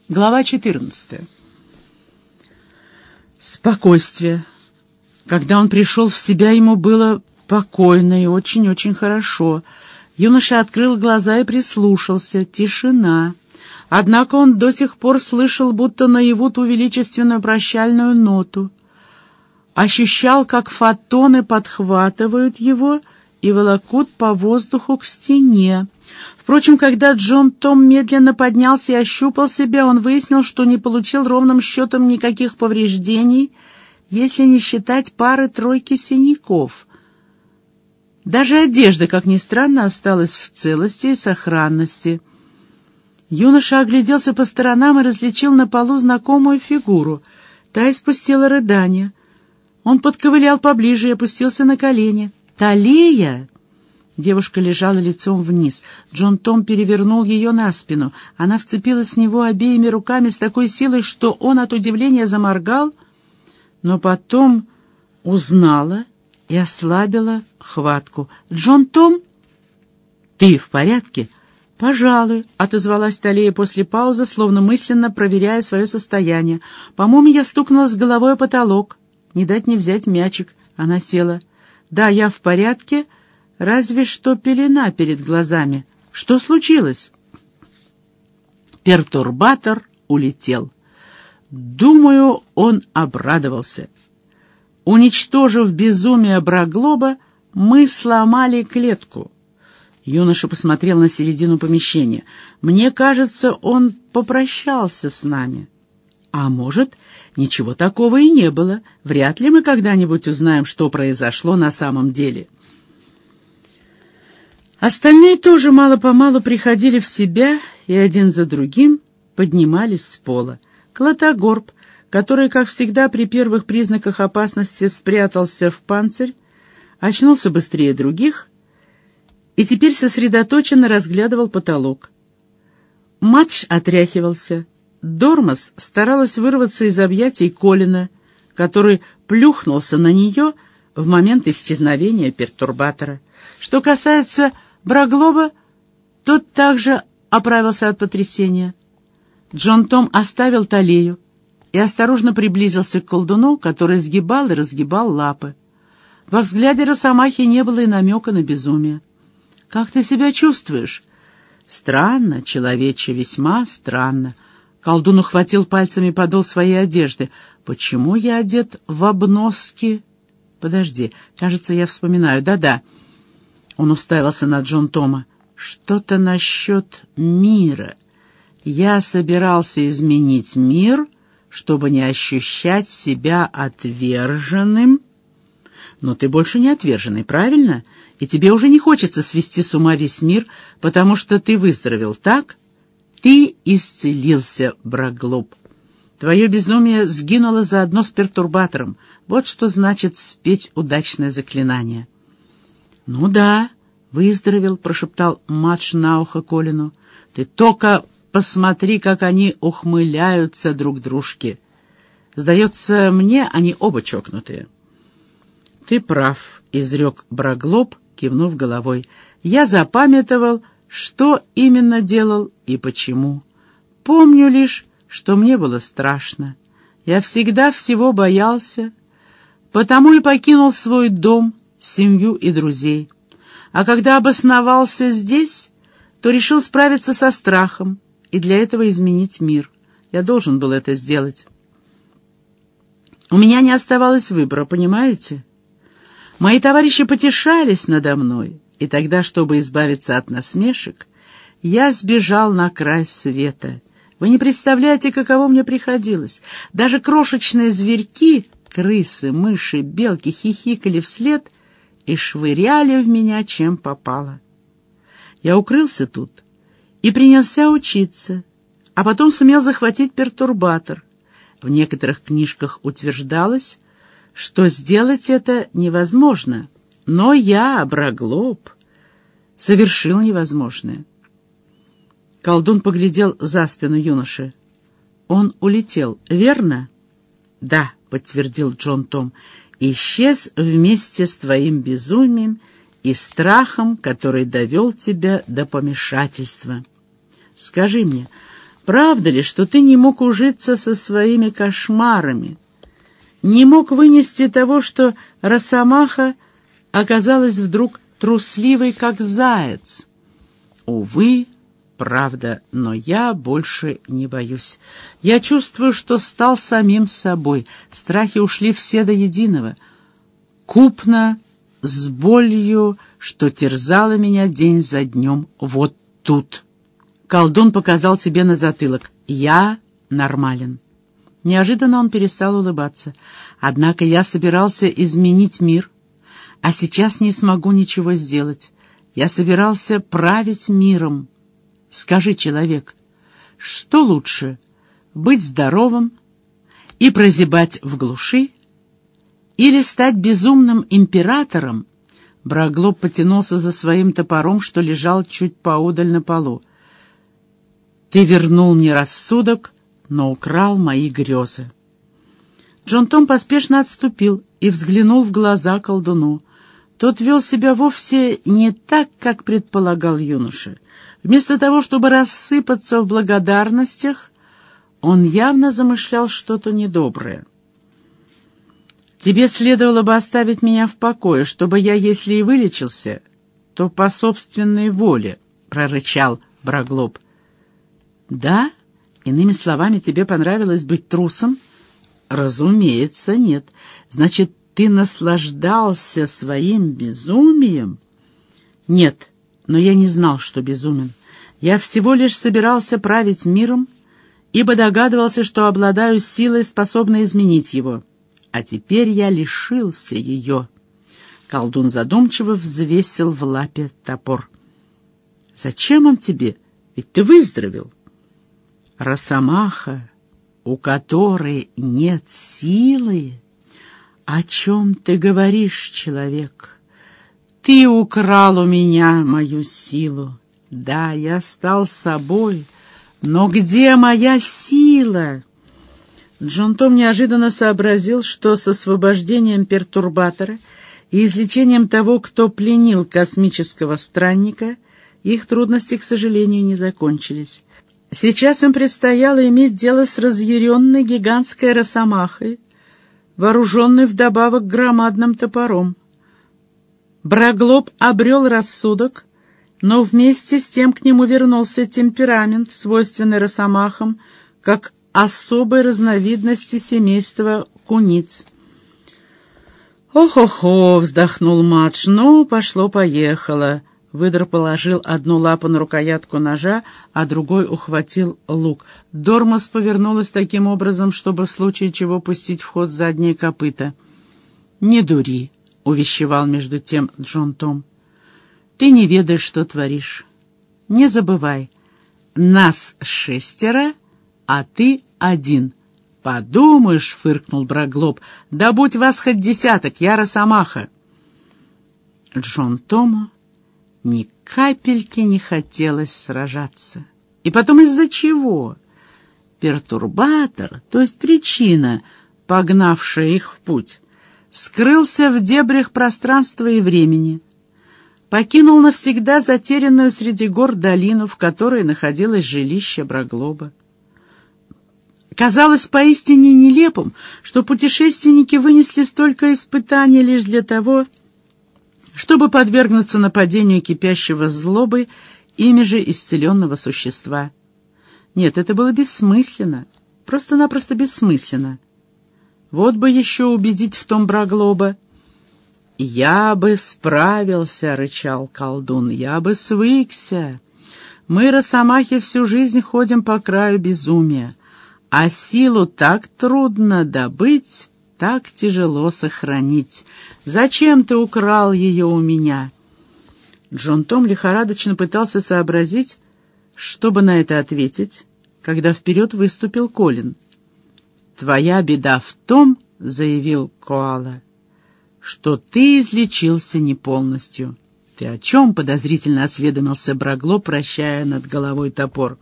Глава 14. Спокойствие. Когда он пришел в себя, ему было покойно и очень-очень хорошо. Юноша открыл глаза и прислушался. Тишина. Однако он до сих пор слышал, будто наяву ту величественную прощальную ноту. Ощущал, как фотоны подхватывают его и волокут по воздуху к стене. Впрочем, когда Джон Том медленно поднялся и ощупал себя, он выяснил, что не получил ровным счетом никаких повреждений, если не считать пары-тройки синяков. Даже одежда, как ни странно, осталась в целости и сохранности. Юноша огляделся по сторонам и различил на полу знакомую фигуру. Та испустила рыдание. Он подковылял поближе и опустился на колени. «Талия!» Девушка лежала лицом вниз. Джон Том перевернул ее на спину. Она вцепилась в него обеими руками с такой силой, что он от удивления заморгал, но потом узнала и ослабила хватку. «Джон Том, ты в порядке?» «Пожалуй», — отозвалась Талия после паузы, словно мысленно проверяя свое состояние. «По-моему, я стукнула с головой о потолок. Не дать не взять мячик». Она села. «Да, я в порядке, разве что пелена перед глазами. Что случилось?» Пертурбатор улетел. Думаю, он обрадовался. Уничтожив безумие Браглоба, мы сломали клетку. Юноша посмотрел на середину помещения. «Мне кажется, он попрощался с нами». «А может, ничего такого и не было. Вряд ли мы когда-нибудь узнаем, что произошло на самом деле». Остальные тоже мало-помалу приходили в себя и один за другим поднимались с пола. Клотогорб, который, как всегда, при первых признаках опасности спрятался в панцирь, очнулся быстрее других и теперь сосредоточенно разглядывал потолок. Мадж отряхивался. Дормас старалась вырваться из объятий Колина, который плюхнулся на нее в момент исчезновения пертурбатора. Что касается Браглоба, тот также оправился от потрясения. Джон Том оставил Талию и осторожно приблизился к колдуну, который сгибал и разгибал лапы. Во взгляде Росомахи не было и намека на безумие. «Как ты себя чувствуешь?» «Странно, человече, весьма странно». Колдун ухватил пальцами подол своей одежды. «Почему я одет в обноски?» «Подожди, кажется, я вспоминаю. Да-да». Он уставился на Джон Тома. «Что-то насчет мира. Я собирался изменить мир, чтобы не ощущать себя отверженным». «Но ты больше не отверженный, правильно? И тебе уже не хочется свести с ума весь мир, потому что ты выздоровел, так? Ты исцелился, Браглоб. Твое безумие сгинуло заодно с пертурбатором. Вот что значит спеть удачное заклинание». «Ну да, выздоровел», — прошептал Мадж на ухо Колину. «Ты только посмотри, как они ухмыляются друг дружке. Сдается мне, они оба чокнутые». «Ты прав», — изрек Браглоб, кивнув головой. «Я запамятовал, что именно делал и почему. Помню лишь, что мне было страшно. Я всегда всего боялся, потому и покинул свой дом, семью и друзей. А когда обосновался здесь, то решил справиться со страхом и для этого изменить мир. Я должен был это сделать. У меня не оставалось выбора, понимаете? Мои товарищи потешались надо мной, и тогда, чтобы избавиться от насмешек, я сбежал на край света. Вы не представляете, каково мне приходилось. Даже крошечные зверьки, крысы, мыши, белки хихикали вслед и швыряли в меня, чем попало. Я укрылся тут и принялся учиться, а потом сумел захватить пертурбатор. В некоторых книжках утверждалось, что сделать это невозможно, но я, Браглоб, совершил невозможное. Колдун поглядел за спину юноши. «Он улетел, верно?» «Да», — подтвердил Джон Том, — «исчез вместе с твоим безумием и страхом, который довел тебя до помешательства. Скажи мне, Правда ли, что ты не мог ужиться со своими кошмарами? Не мог вынести того, что Росомаха оказалась вдруг трусливой, как заяц? Увы, правда, но я больше не боюсь. Я чувствую, что стал самим собой. Страхи ушли все до единого. Купно, с болью, что терзала меня день за днем вот тут. Колдун показал себе на затылок. «Я нормален». Неожиданно он перестал улыбаться. «Однако я собирался изменить мир, а сейчас не смогу ничего сделать. Я собирался править миром. Скажи, человек, что лучше, быть здоровым и прозябать в глуши или стать безумным императором?» Браглоб потянулся за своим топором, что лежал чуть поодаль на полу. «Ты вернул мне рассудок, но украл мои грезы». Джон Том поспешно отступил и взглянул в глаза колдуну. Тот вел себя вовсе не так, как предполагал юноша. Вместо того, чтобы рассыпаться в благодарностях, он явно замышлял что-то недоброе. «Тебе следовало бы оставить меня в покое, чтобы я, если и вылечился, то по собственной воле», — прорычал Браглоб. «Да? Иными словами, тебе понравилось быть трусом?» «Разумеется, нет. Значит, ты наслаждался своим безумием?» «Нет, но я не знал, что безумен. Я всего лишь собирался править миром, ибо догадывался, что обладаю силой, способной изменить его. А теперь я лишился ее». Колдун задумчиво взвесил в лапе топор. «Зачем он тебе? Ведь ты выздоровел». «Росомаха, у которой нет силы? О чем ты говоришь, человек? Ты украл у меня мою силу. Да, я стал собой, но где моя сила?» Джон Том неожиданно сообразил, что с освобождением пертурбатора и излечением того, кто пленил космического странника, их трудности, к сожалению, не закончились. Сейчас им предстояло иметь дело с разъяренной гигантской росомахой, вооруженной вдобавок громадным топором. Браглоб обрел рассудок, но вместе с тем к нему вернулся темперамент, свойственный росомахам, как особой разновидности семейства куниц. «Ох-охо!» — вздохнул Мадж. «Ну, пошло-поехало». Выдр положил одну лапу на рукоятку ножа, а другой ухватил лук. Дормас повернулась таким образом, чтобы в случае чего пустить в ход задние копыта. «Не дури», — увещевал между тем Джон Том. «Ты не ведаешь, что творишь. Не забывай, нас 6, а ты 1. «Подумаешь», — фыркнул Браглоб, — «да будь вас хоть 10, я Росомаха». Джон Тому ни капельки не хотелось сражаться. И потом из-за чего? Пертурбатор, то есть причина, погнавшая их в путь, скрылся в дебрях пространства и времени, покинул навсегда затерянную среди гор долину, в которой находилось жилище Браглоба. Казалось поистине нелепым, что путешественники вынесли столько испытаний лишь для того, чтобы подвергнуться нападению кипящего злобой ими же исцеленного существа. Нет, это было бессмысленно, просто-напросто бессмысленно. Вот бы еще убедить в том Браглоба. «Я бы справился», — рычал колдун, — «я бы свыкся. Мы, росомахи, всю жизнь ходим по краю безумия, а силу так трудно добыть, так тяжело сохранить. Зачем ты украл ее у меня?» Джон Том лихорадочно пытался сообразить, чтобы на это ответить, когда вперед выступил Колин. «Твоя беда в том, — заявил Коала, — что ты излечился не полностью». «Ты о чем?» — подозрительно осведомился Браглоб, прощая над головой топор.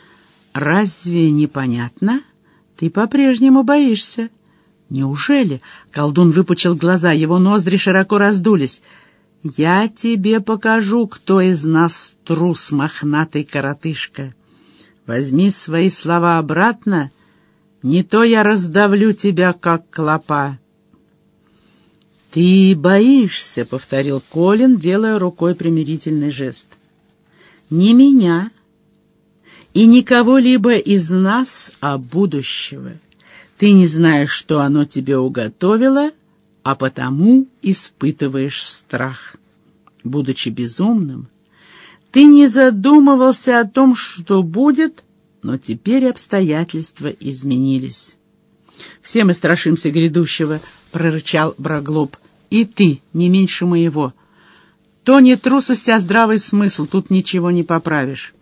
«Разве непонятно? Ты по-прежнему боишься». «Неужели?» — колдун выпучил глаза, его ноздри широко раздулись. «Я тебе покажу, кто из нас трус, мохнатый коротышка. Возьми свои слова обратно, не то я раздавлю тебя, как клопа». «Ты боишься», — повторил Колин, делая рукой примирительный жест. «Не меня и не кого-либо из нас, а будущего. Ты не знаешь, что оно тебе уготовило, а потому испытываешь страх. Будучи безумным, ты не задумывался о том, что будет, но теперь обстоятельства изменились». «Все мы страшимся грядущего», — прорычал Браглоб. «И ты, не меньше моего. То не трусость, а здравый смысл, тут ничего не поправишь».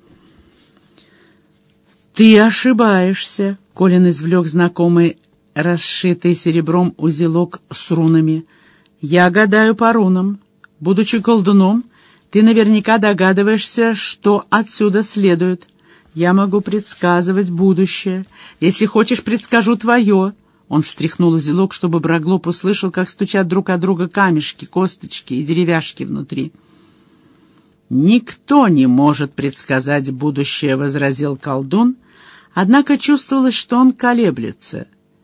«Ты ошибаешься», — Колин извлек знакомый, расшитый серебром узелок с рунами. «Я гадаю по рунам. Будучи колдуном, ты наверняка догадываешься, что отсюда следует. Я могу предсказывать будущее. Если хочешь, предскажу твое». Он встряхнул узелок, чтобы Браглоб услышал, как стучат друг от друга камешки, косточки и деревяшки внутри. «Никто не может предсказать будущее», — возразил колдун, однако чувствовалось, что он колеблется —